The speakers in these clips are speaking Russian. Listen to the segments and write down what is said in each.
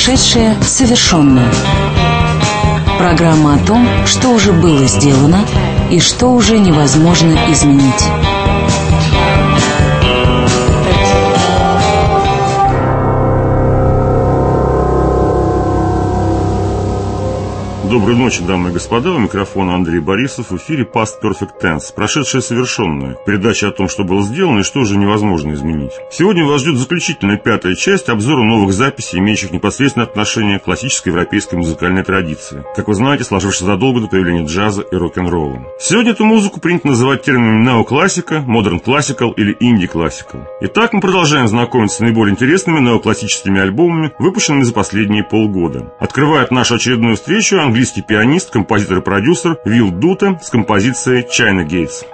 Прошедшее совершенное. Программа о том, что уже было сделано и что уже невозможно изменить. Доброй ночи, дамы и господа. У микрофона Андрей Борисов. В эфире Past Perfect Tense. Прошедшее совершенное. Передача о том, что было сделано и что уже невозможно изменить. Сегодня вас ждет заключительная пятая часть обзора новых записей, имеющих непосредственное отношение к классической европейской музыкальной традиции. Как вы знаете, сложившейся задолго до появления джаза и рок-н-ролла. Сегодня эту музыку принято называть терминами неоклассика, модерн классикал или инди классикал. Итак, мы продолжаем знакомиться с наиболее интересными неоклассическими альбомами, выпущенными за последние полгода. Открывает нашу очередную встречу английский пианист, композитор и продюсер Will Dute с композицией China Gates.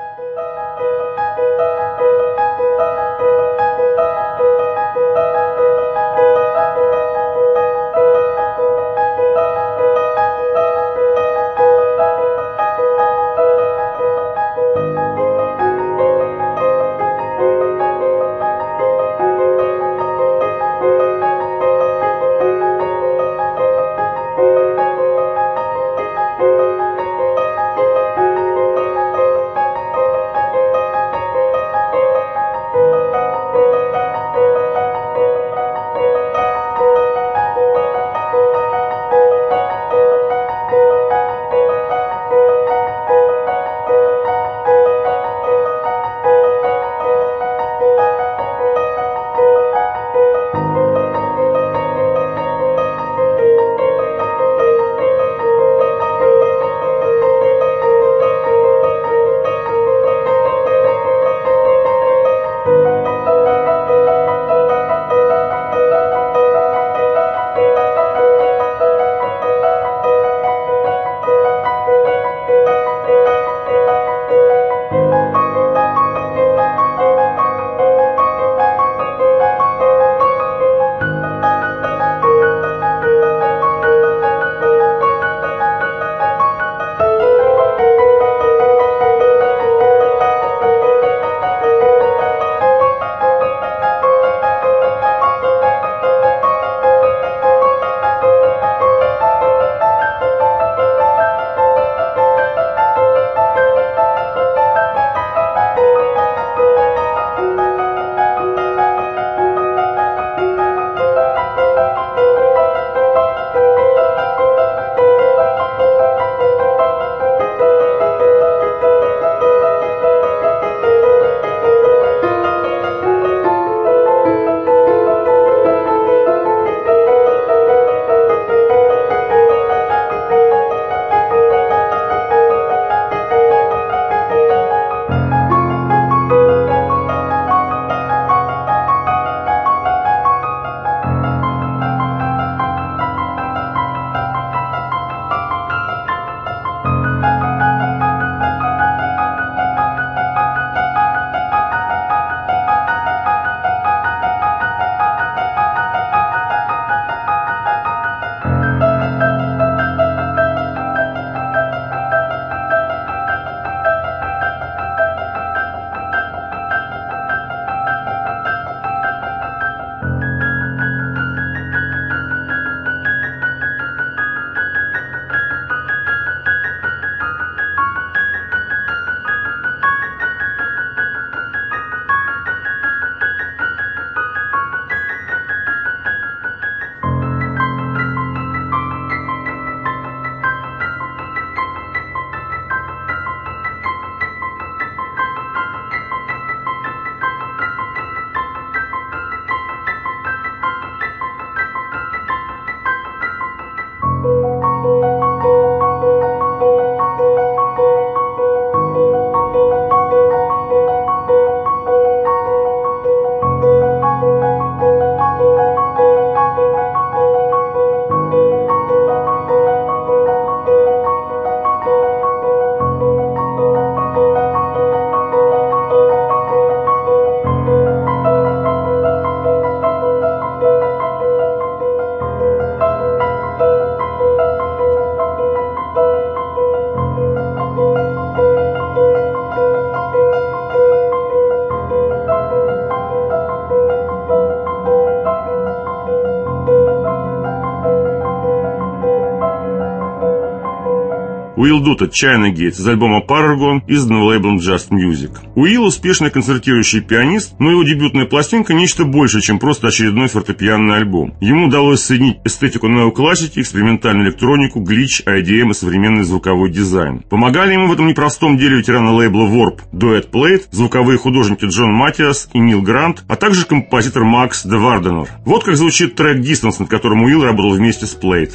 Уилл Дут от China Gate из альбома Paragon, изданного лейблом Just Music. Уилл успешный концертирующий пианист, но его дебютная пластинка нечто больше, чем просто очередной фортепианный альбом. Ему удалось соединить эстетику неоклассики, экспериментальную электронику, глич, IDM и современный звуковой дизайн. Помогали ему в этом непростом деле ветераны лейбла Warp, Duet Plate, звуковые художники Джон Матиас и Нил Грант, а также композитор Макс де Варденер. Вот как звучит трек Distance, над которым Уилл работал вместе с Plate.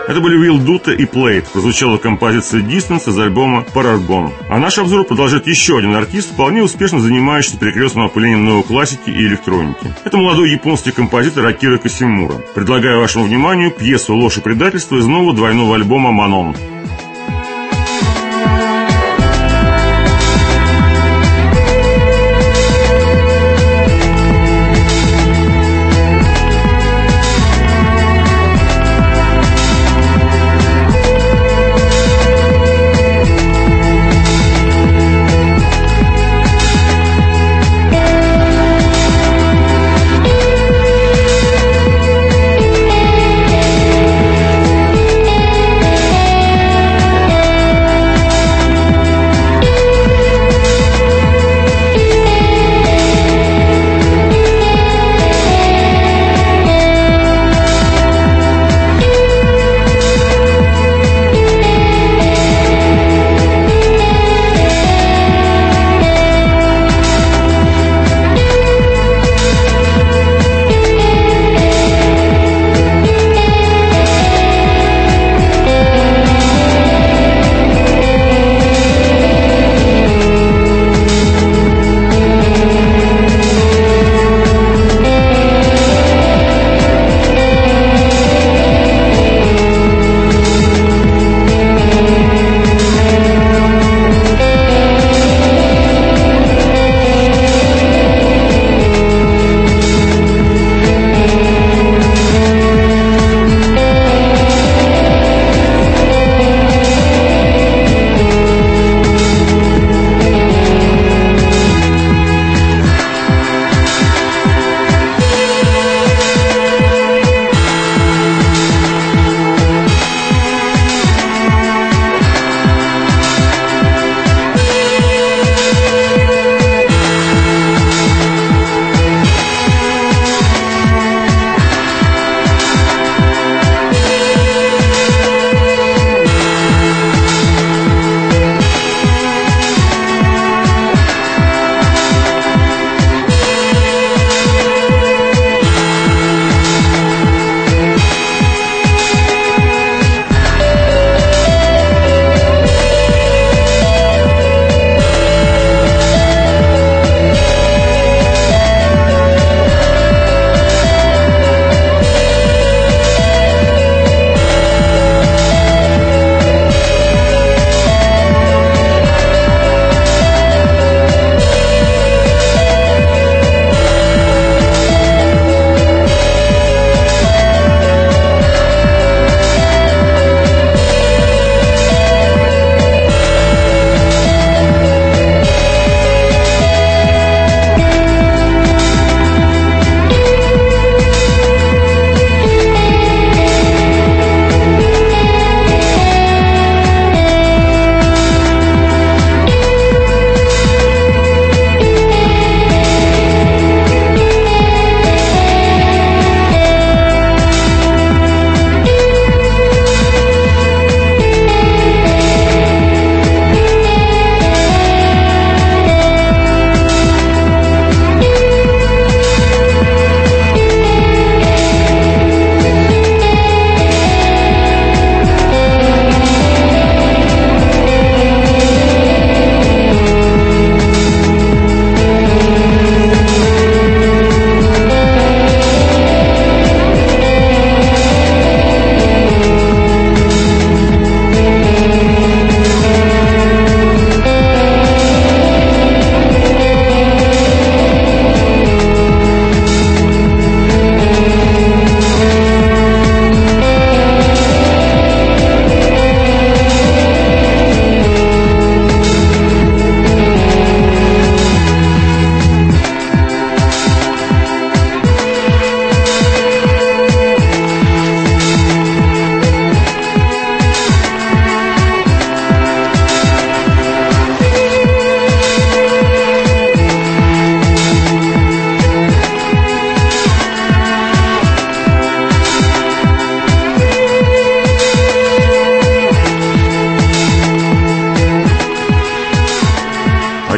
Это были Will Dutta и Plate. Прозвучала композиция Distance из альбома Pararbon. А наш обзор продолжит еще один артист, вполне успешно занимающийся перекрестным опылением новой классики и электроники. Это молодой японский композитор Акира Касимура. Предлагаю вашему вниманию пьесу «Ложь и предательство» из нового двойного альбома «Манон».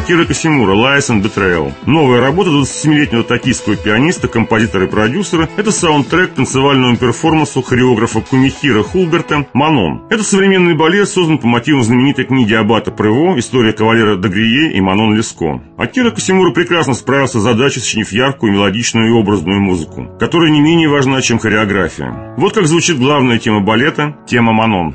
Акира Косимура «Lies and Betrayal». Новая работа 27-летнего токийского пианиста, композитора и продюсера – это саундтрек к танцевальному перформансу хореографа Кумихиро Хулберта «Манон». Это современный балет, создан по мотивам знаменитой книги Аббата Прево «История кавалера Д'Агрие» и Манон Леско. Акира Косимура прекрасно справился с задачей, сочинив яркую, мелодичную и образную музыку, которая не менее важна, чем хореография. Вот как звучит главная тема балета – тема «Манон».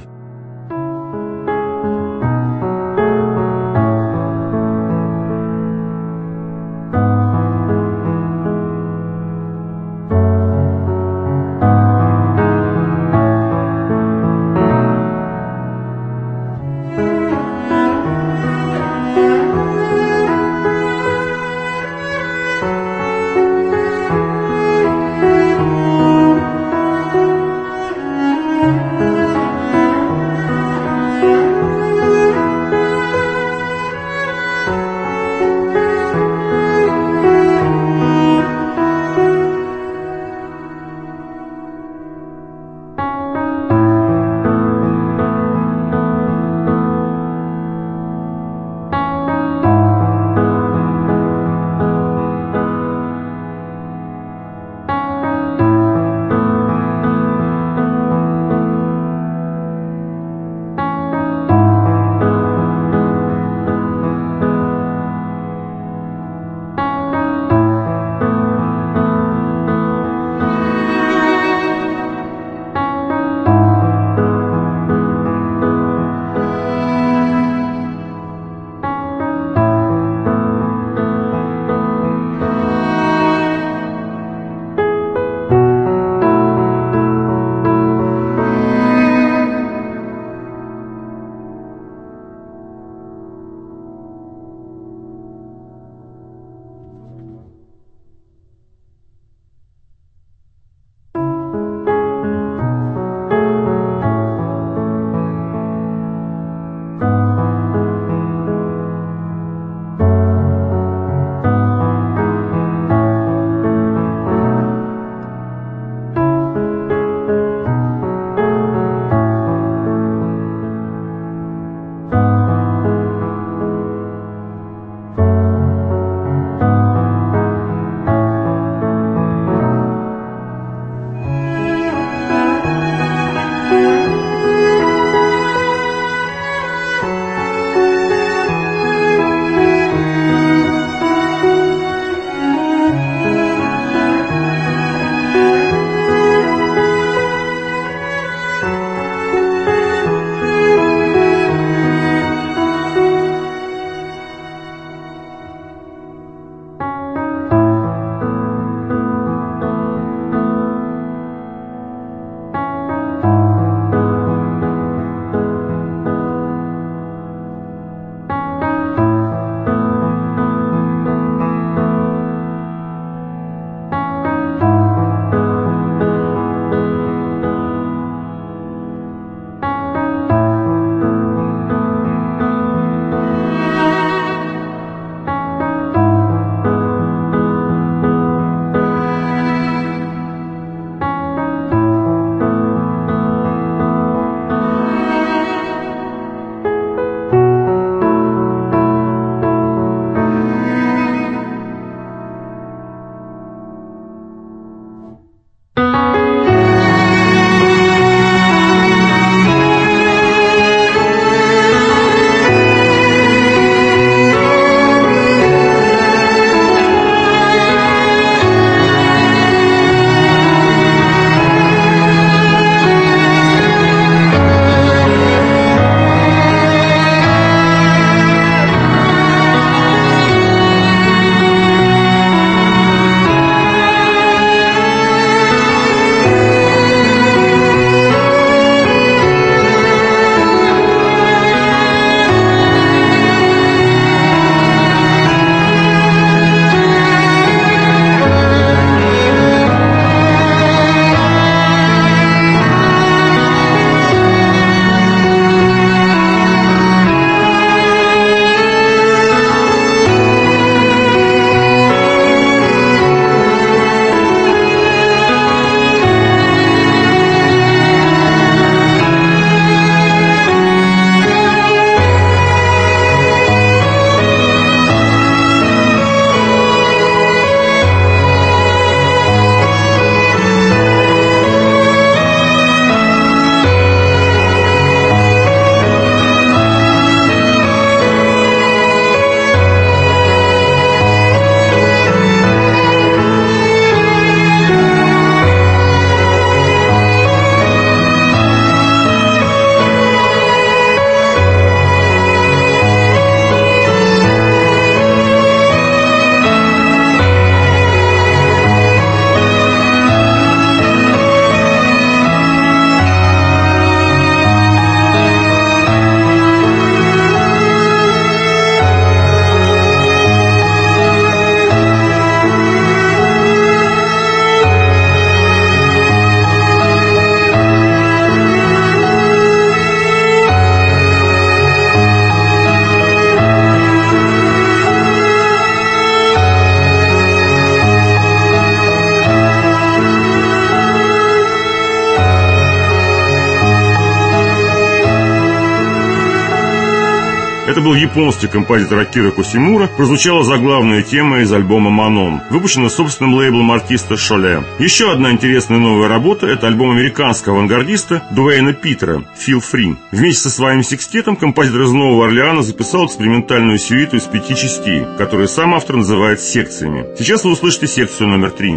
Это был японский композитор Акира Косимура, прозвучала заглавная тема из альбома «Манон», выпущена собственным лейблом артиста Шоле. Еще одна интересная новая работа – это альбом американского авангардиста Дуэйна Питера «Feel Free». Вместе со своим секстетом композитор из Нового Орлеана записал экспериментальную сюиту из 5 частей, которую сам автор называет секциями. Сейчас вы услышите секцию номер 3.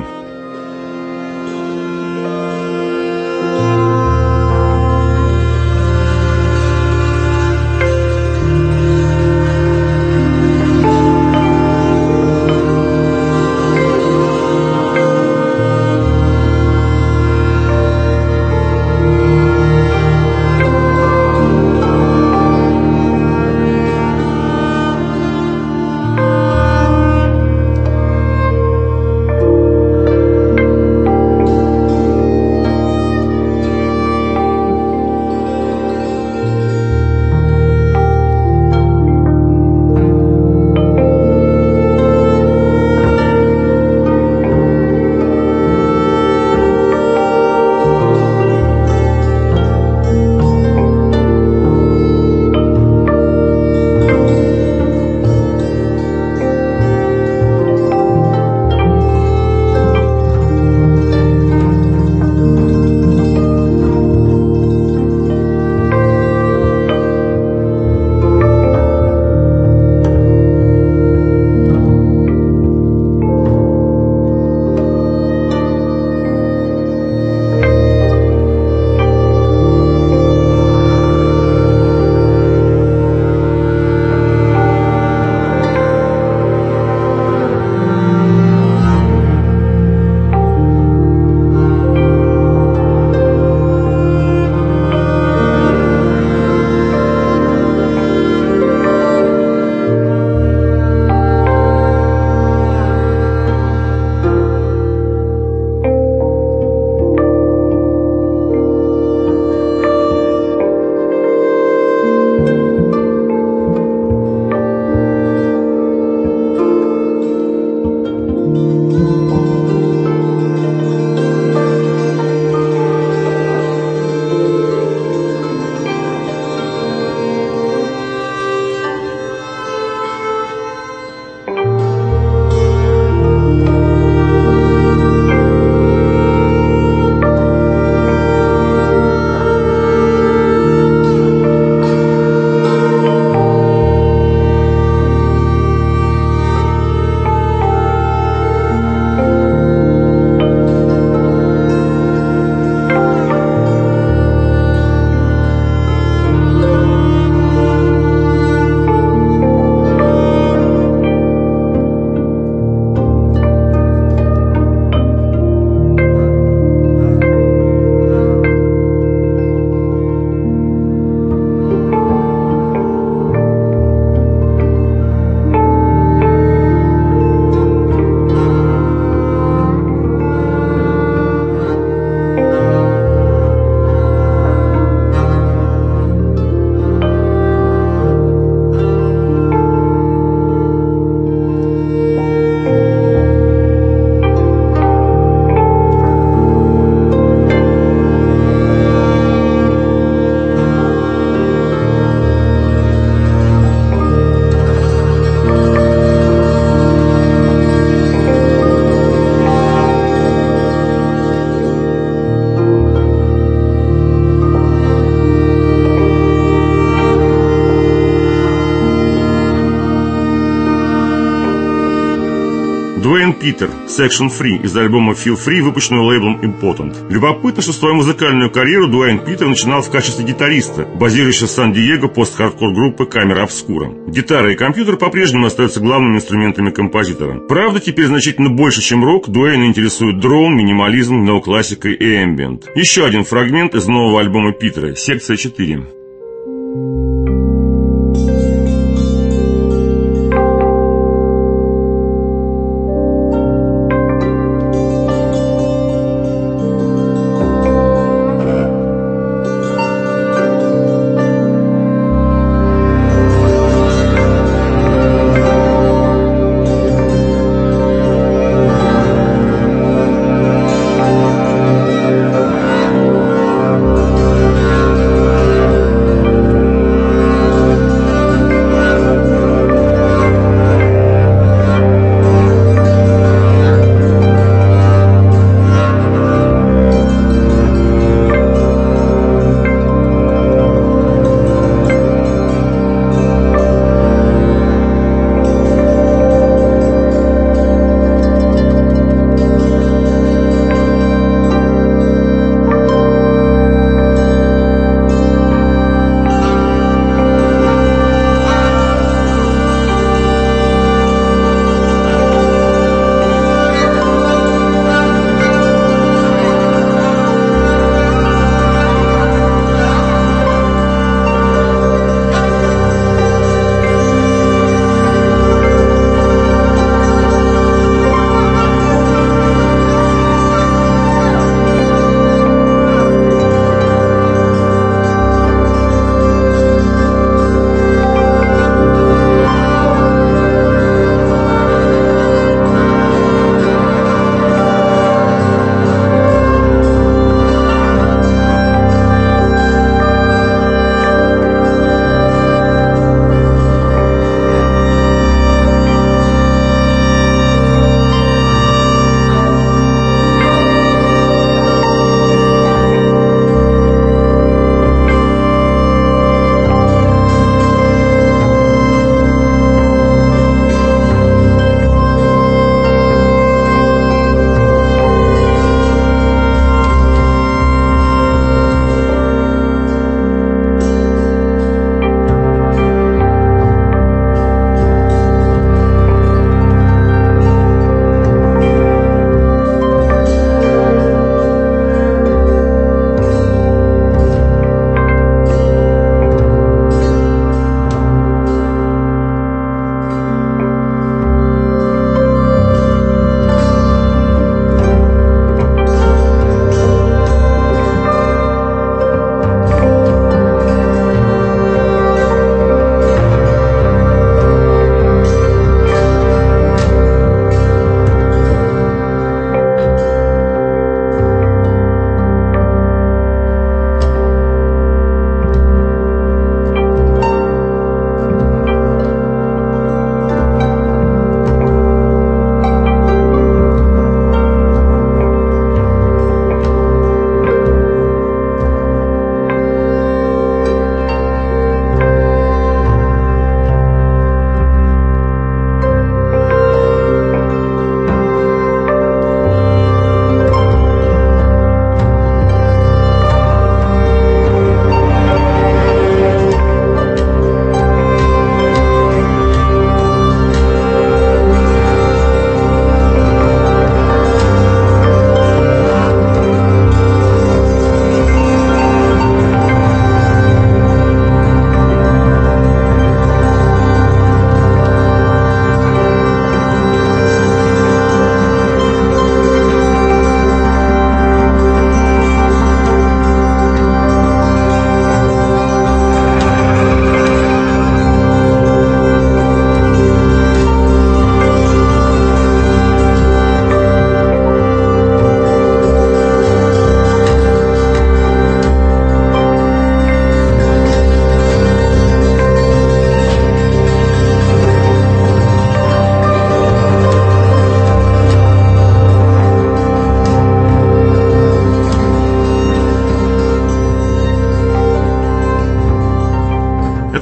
Дуэйн Питер, Section Free из альбома Feel Free, выпущенного лейблом Impotent. Любопытно, что свою музыкальную карьеру Дуэйн Питер начинал в качестве гитариста, базирующейся в Сан-Диего пост-хардкор группы Камера Обскура. Гитара и компьютер по-прежнему остаются главными инструментами композитора. Правда, теперь значительно больше, чем рок, Дуэйна интересует дрон, минимализм, неоклассика и эмбиент. Еще один фрагмент из нового альбома Питера, секция 4.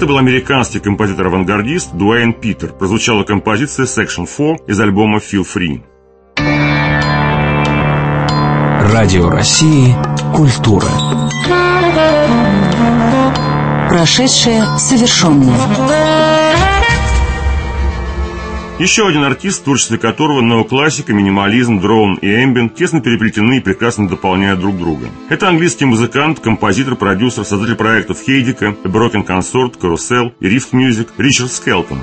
Это был американский композитор-авангардист Дуэйн Питер. Прозвучала композиция Section 4 из альбома Feel Free. Радио России «Культура». Прошедшее совершенное. Еще один артист, в творчестве которого неоклассика, минимализм, дроун и эмбиент тесно переплетены и прекрасно дополняют друг друга. Это английский музыкант, композитор, продюсер, создатель проектов Хейдика, A Broken Consort, Carousel и Rift Music Ричард Скелтон.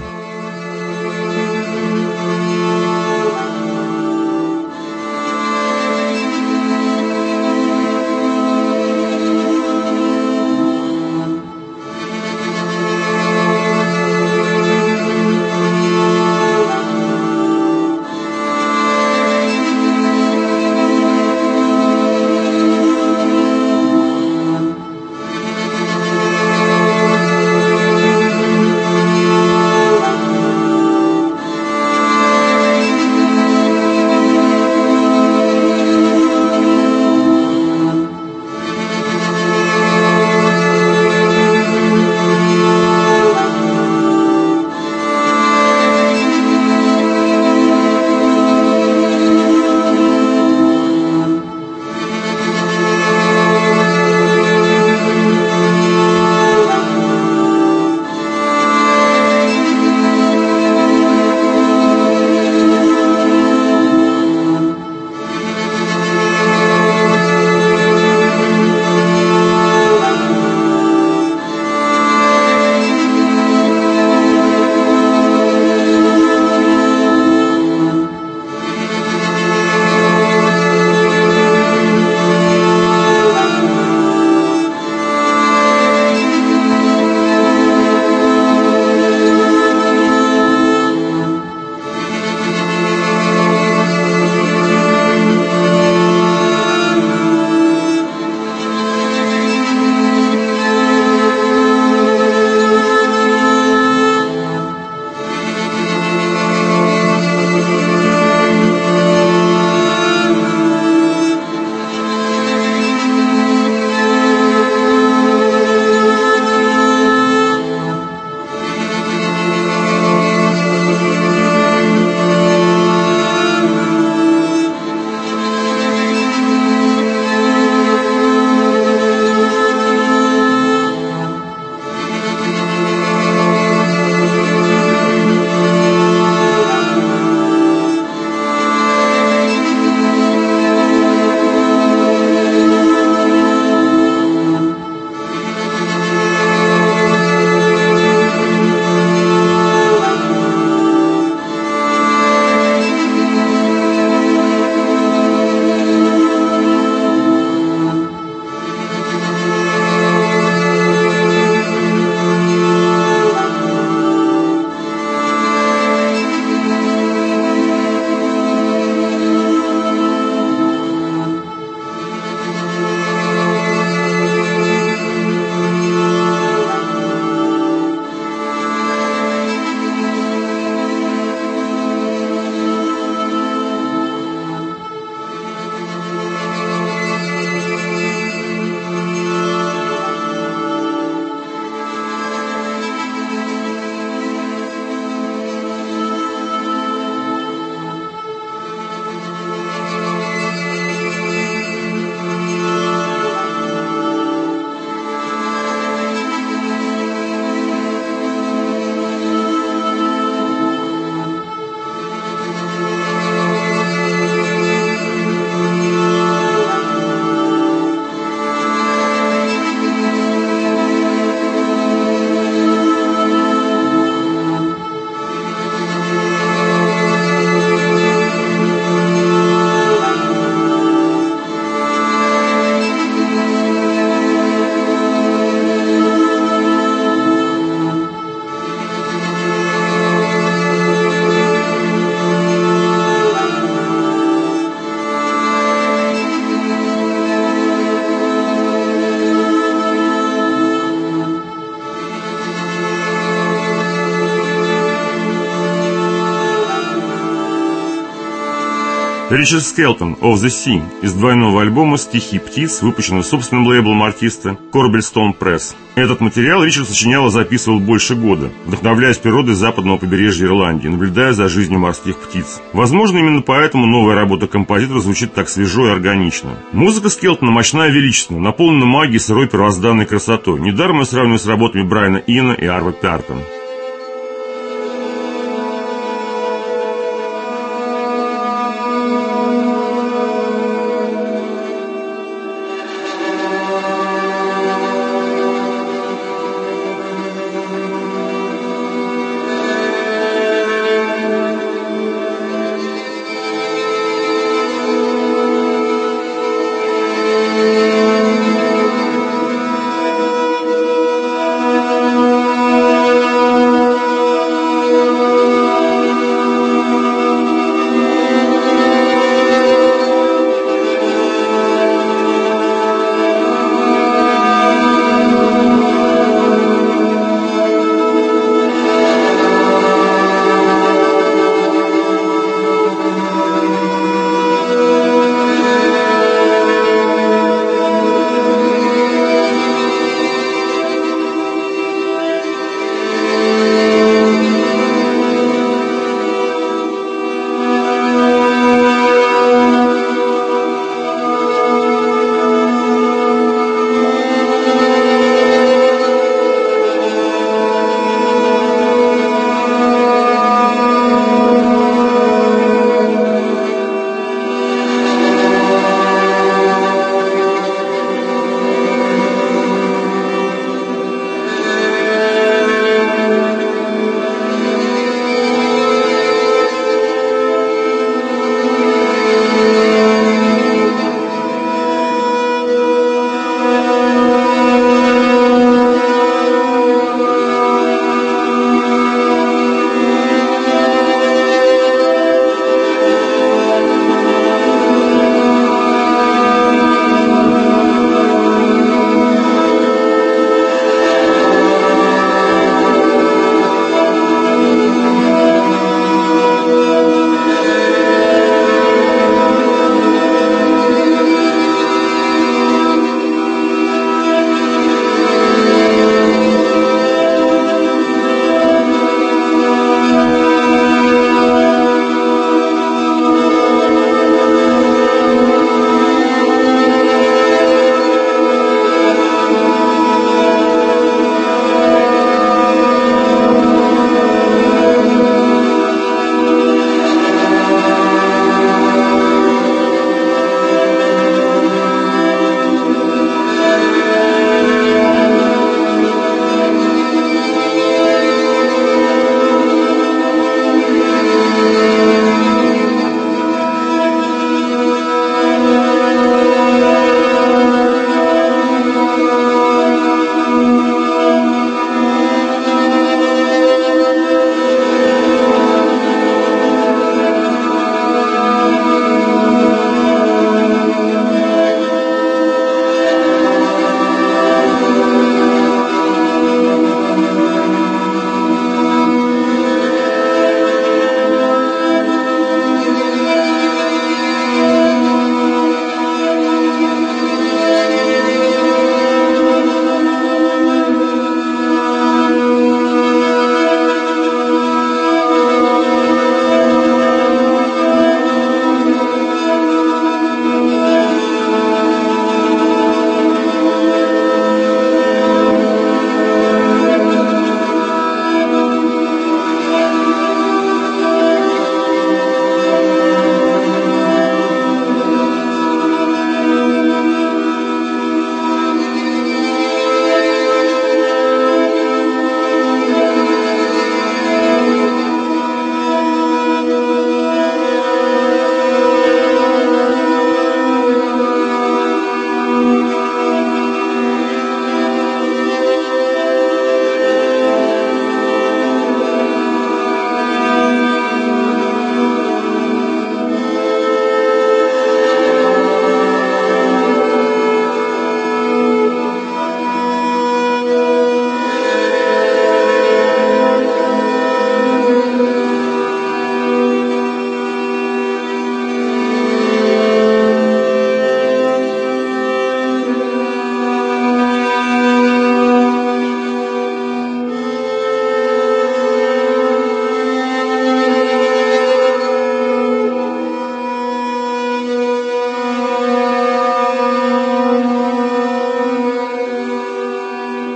Ричард Скелтон «Of the Sea» из двойного альбома «Стихи птиц», выпущенного собственным лейблом артиста Corbelstone Press. Этот материал Ричард сочинял и записывал больше года, вдохновляясь природой западного побережья Ирландии, наблюдая за жизнью морских птиц. Возможно, именно поэтому новая работа композитора звучит так свежо и органично. Музыка Скелтона мощна и величественна, наполнена магией сырой первозданной красотой. Недаром я сравниваю с работами Брайана Ина и Арво Пярта.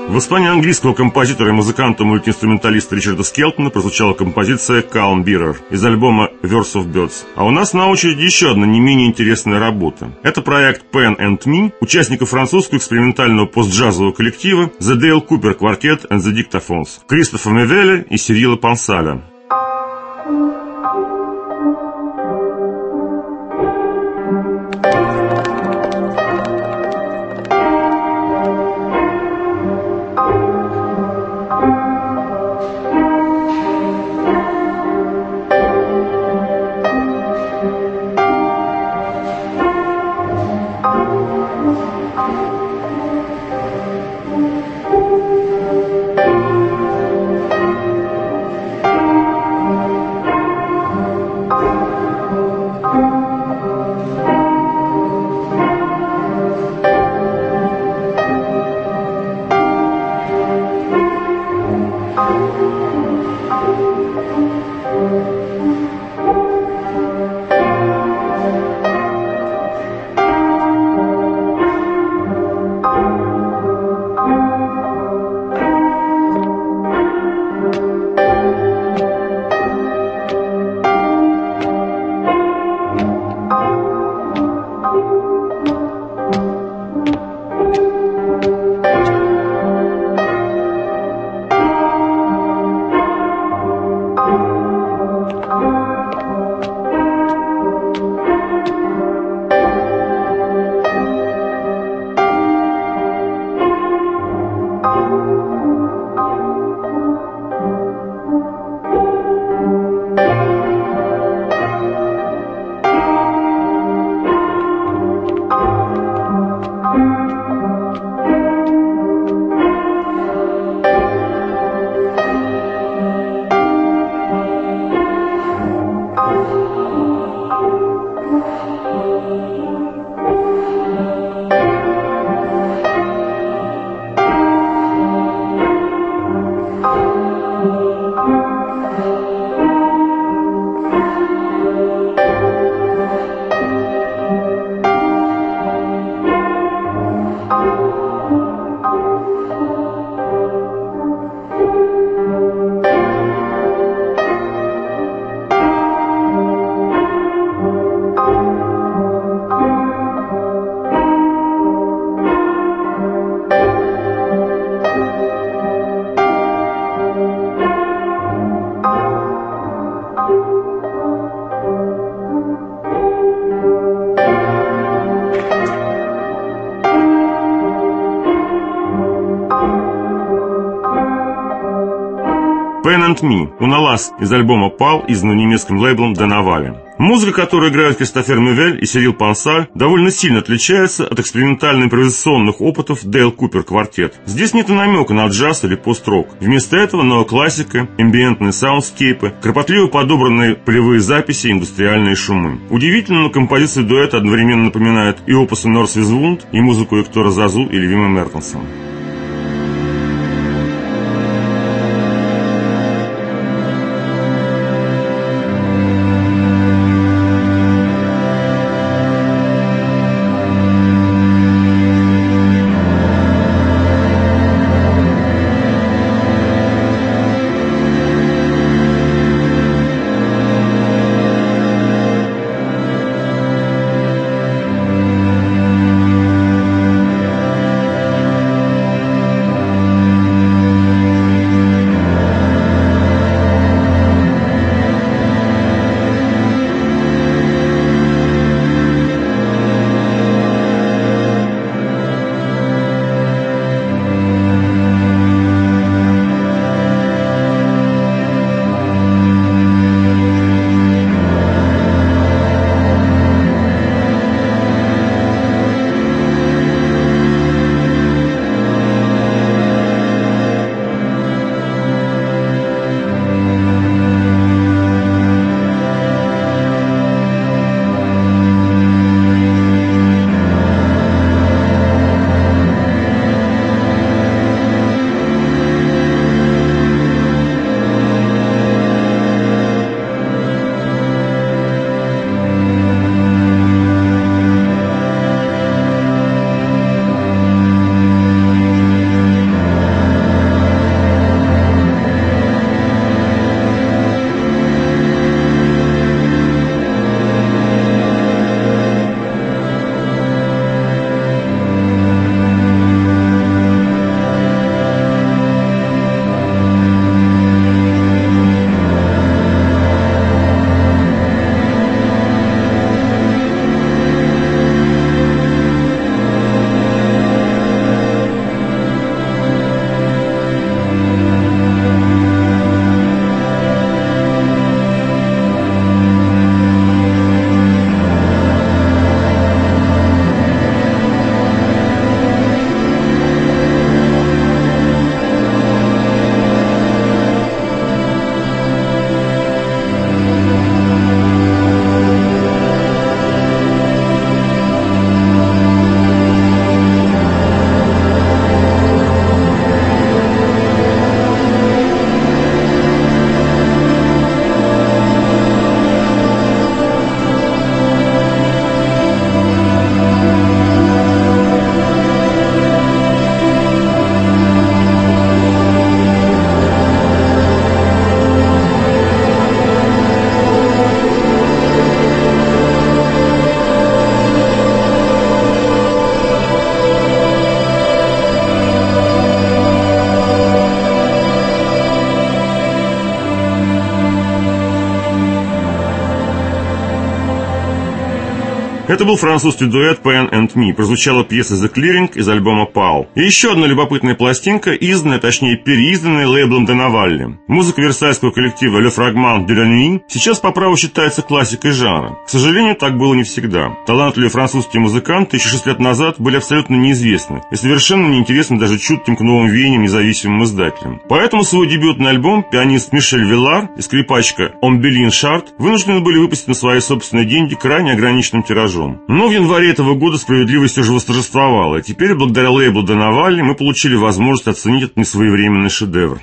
В исполнении английского композитора и музыканта-мультиинструменталиста Ричарда Скелтона прозвучала композиция «Calm Bearer» из альбома «Words of Birds». А у нас на очереди еще одна не менее интересная работа. Это проект Pen and Me, участников французского экспериментального постджазового коллектива The Dale Cooper Quartet and the Dictaphones, Кристофа Мевеля и Сирила Пансаля. Pen and Me, Уналас из альбома «Пал», изданного немецким лейблом Денавали. Музыка, которую играют Кристофер Мевель и Сирил Пансаль, довольно сильно отличается от экспериментально-импровизационных опытов Dale Cooper Quartet. Здесь нет и намека на джаз или пост-рок. Вместо этого неоклассика, эмбиентные саундскейпы, кропотливо подобранные полевые записи и индустриальные шумы. Удивительно, но композиция дуэта одновременно напоминает и опусы Норс Визвунд, и музыку Эктора Зазу или Вима Мертенсона. Это был французский дуэт Pen and Me. Прозвучала пьеса The Clearing из альбома Pau. И еще одна любопытная пластинка, изданная, точнее переизданная лейблом Денавалли. Музыка версальского коллектива Le Fragment de la Nuit сейчас по праву считается классикой жанра. К сожалению, так было не всегда. Талантливые французские музыканты еще 6 лет назад были абсолютно неизвестны и совершенно неинтересны даже чутким к новым веяниям независимым издателям. Поэтому свой дебютный альбом пианист Мишель Виллар и скрипачка Омбелин Шарт вынуждены были выпустить на свои собственные деньги крайне ограниченным тиражом. Но в январе этого года справедливость уже восторжествовала, и теперь, благодаря лейблу Денавалли, мы получили возможность оценить этот несвоевременный шедевр.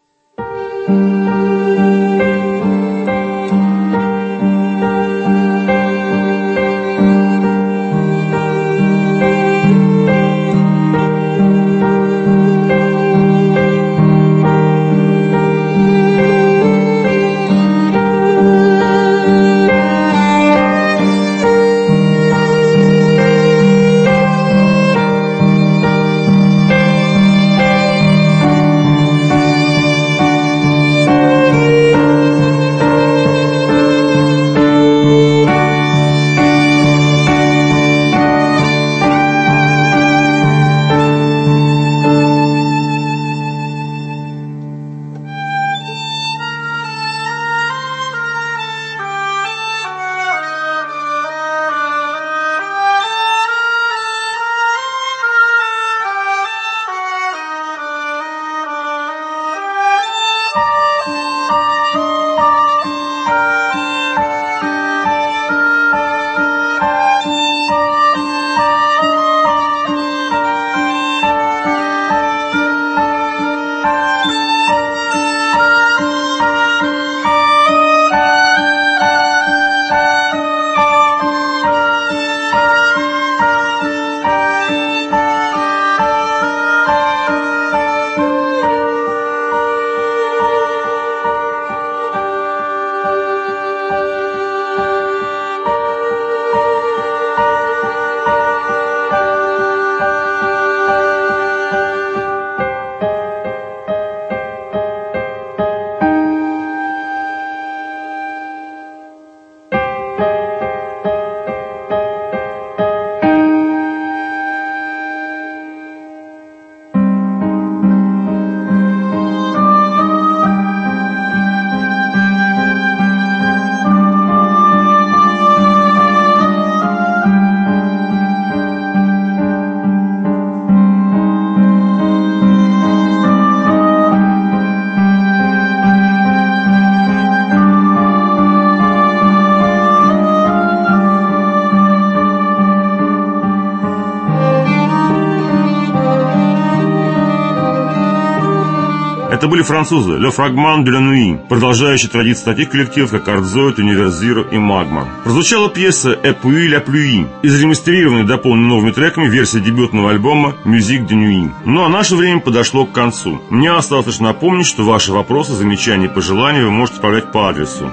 Это были французы Le Fragment de la Nuit, продолжающие традицию таких коллективов, как Артзоид, Универзиро и Магма. Прозвучала пьеса Et puis la pluie, из ремастерированной и дополненной новыми треками версии дебютного альбома Musique de Nuit. Ну а наше время подошло к концу. Мне осталось лишь напомнить, что ваши вопросы, замечания и пожелания вы можете отправлять по адресу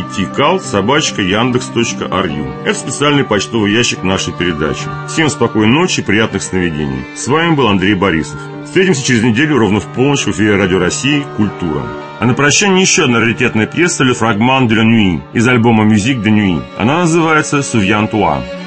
pptcall@yandex.ru. Это специальный почтовый ящик нашей передачи. Всем спокойной ночи и приятных сновидений. С вами был Андрей Борисов. Встретимся через неделю ровно в полночь в эфире Радио России «Культура». А на прощание еще одна раритетная пьеса «Le Fragment de la Nuit» из альбома «Musique de Nuit». Она называется «Souviens-toi».